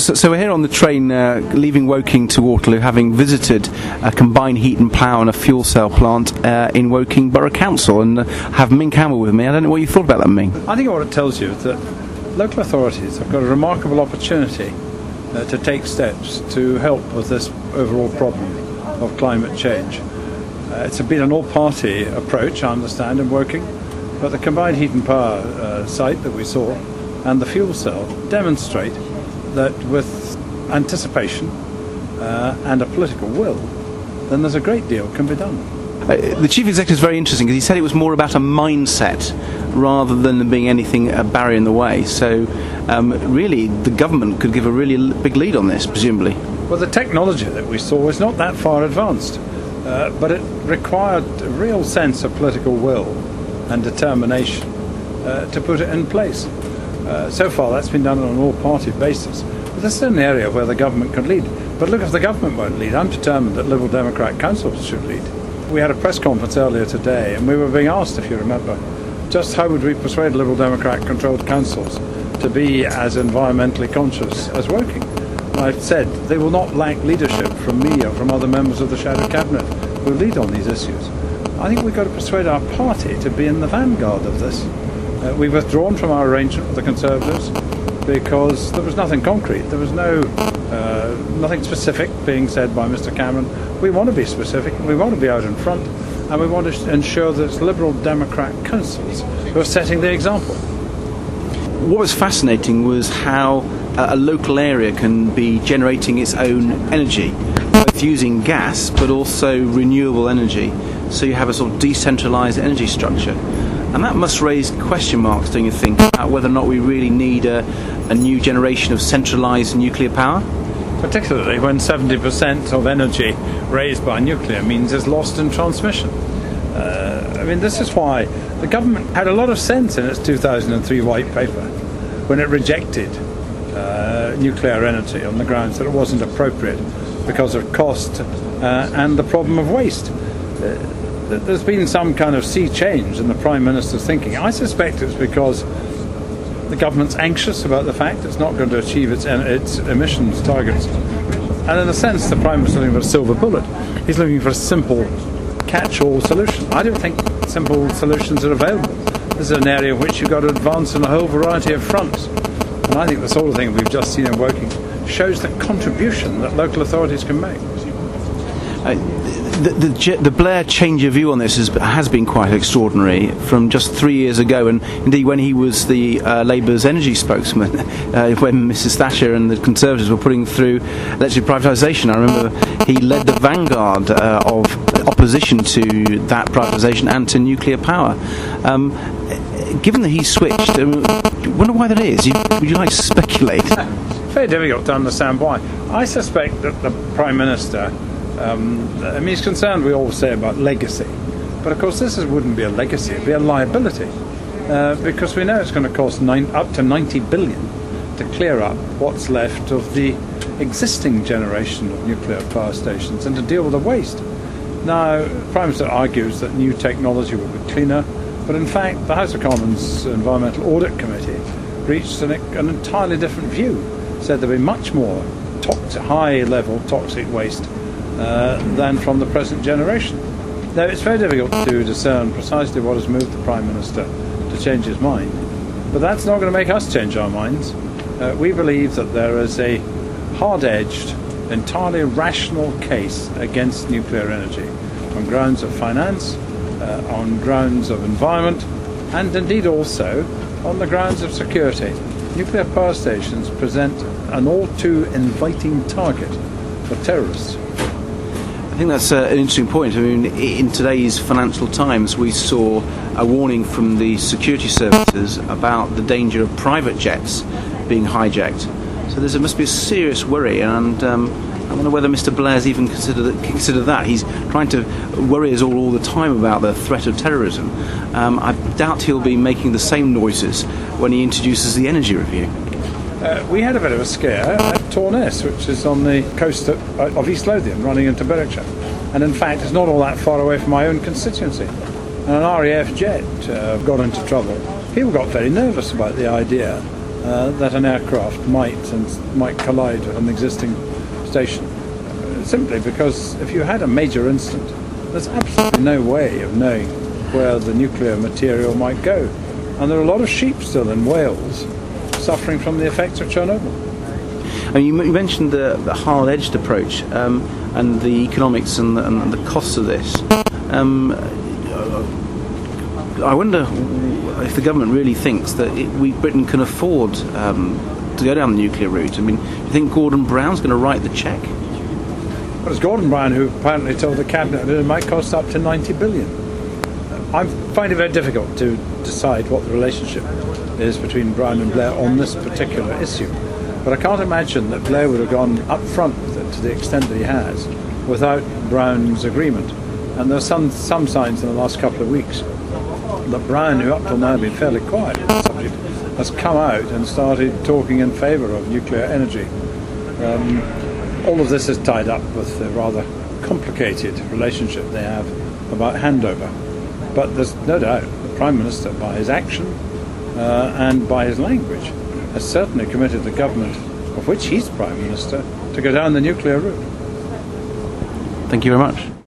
So we're here on the train leaving Woking to Waterloo, having visited a combined heat and power and a fuel cell plant in Woking Borough Council, and have Ming Campbell with me. I don't know what you thought about that, Ming. I think what it tells you is that local authorities have got a remarkable opportunity to take steps to help with this overall problem of climate change. It's been an all-party approach, I understand, in Woking, but the combined heat and power site that we saw and the fuel cell demonstrate that with anticipation and a political will, then there's a great deal can be done. The Chief Executive is very interesting because he said it was more about a mindset rather than being anything a barrier in the way. So really the government could give a really big lead on this, presumably. Well, the technology that we saw is not that far advanced, but it required a real sense of political will and determination to put it in place. So far that's been done on an all-party basis, but this is an area where the government could lead. But look, if the government won't lead, I'm determined that Liberal Democrat councils should lead. We had a press conference earlier today and we were being asked, if you remember, just how would we persuade Liberal Democrat controlled councils to be as environmentally conscious as Woking. I've said they will not lack leadership from me or from other members of the Shadow Cabinet who lead on these issues. I think we've got to persuade our party to be in the vanguard of this. We've withdrawn from our arrangement with the Conservatives because there was nothing concrete. There was nothing specific being said by Mr Cameron. We want to be specific, we want to be out in front, and we want to ensure that it's Liberal Democrat councils who are setting the example. What was fascinating was how a local area can be generating its own energy, both using gas but also renewable energy, so you have a sort of decentralised energy structure. And that must raise question marks, don't you think, about whether or not we really need a new generation of centralised nuclear power? Particularly when 70% of energy raised by nuclear means is lost in transmission. This is why the government had a lot of sense in its 2003 white paper when it rejected nuclear energy on the grounds that it wasn't appropriate because of cost and the problem of waste. There's been some kind of sea change in the Prime Minister's thinking. I suspect it's because the government's anxious about the fact it's not going to achieve its emissions targets. And in a sense, the Prime Minister's looking for a silver bullet. He's looking for a simple catch-all solution. I don't think simple solutions are available. This is an area in which you've got to advance on a whole variety of fronts. And I think the sort of thing we've just seen in Woking shows the contribution that local authorities can make. The Blair change of view on this has been quite extraordinary from just 3 years ago, and indeed when he was the Labour's energy spokesman, when Mrs Thatcher and the Conservatives were putting through electric privatisation. I remember he led the vanguard of opposition to that privatisation and to nuclear power. Given that he switched, I wonder why that is. Would you like to speculate? Very difficult to understand why. I suspect that the Prime Minister, he's concerned, we always say, about legacy. But of course this wouldn't be a legacy, it'd be a liability. Because we know it's going to cost up to 90 billion to clear up what's left of the existing generation of nuclear power stations and to deal with the waste. Now, the Prime Minister argues that new technology will be cleaner, but in fact the House of Commons Environmental Audit Committee reached an entirely different view. Said there'd be much more high-level toxic waste than from the present generation. Now, it's very difficult to discern precisely what has moved the Prime Minister to change his mind, but that's not going to make us change our minds. We believe that there is a hard-edged, entirely rational case against nuclear energy on grounds of finance, on grounds of environment, and indeed also on the grounds of security. Nuclear power stations present an all too inviting target for terrorists. I think that's an interesting point. I mean, in today's Financial Times we saw a warning from the security services about the danger of private jets being hijacked. So there must be a serious worry, and I wonder whether Mr Blair's even considered that. He's trying to worry us all the time about the threat of terrorism. I doubt he'll be making the same noises when he introduces the energy review. We had a bit of a scare at Torness, which is on the coast of East Lothian, running into Berwickshire. And in fact, it's not all that far away from my own constituency. And an RAF jet got into trouble. People got very nervous about the idea that an aircraft might collide with an existing station. Simply because if you had a major incident, there's absolutely no way of knowing where the nuclear material might go. And there are a lot of sheep still in Wales suffering from the effects of Chernobyl. I mean, you mentioned the hard-edged approach and the economics and the costs of this. I wonder if the government really thinks that Britain can afford to go down the nuclear route. I mean, do you think Gordon Brown's going to write the cheque? Well, it's Gordon Brown who apparently told the Cabinet that it might cost up to 90 billion. I find it very difficult to decide what the relationship is between Brown and Blair on this particular issue. But I can't imagine that Blair would have gone up front with it to the extent that he has without Brown's agreement. And there are some signs in the last couple of weeks that Brown, who up till now had been fairly quiet on the subject, has come out and started talking in favour of nuclear energy. All of this is tied up with the rather complicated relationship they have about handover. But there's no doubt the Prime Minister, by his action and by his language, has certainly committed the government, of which he's Prime Minister, to go down the nuclear route. Thank you very much.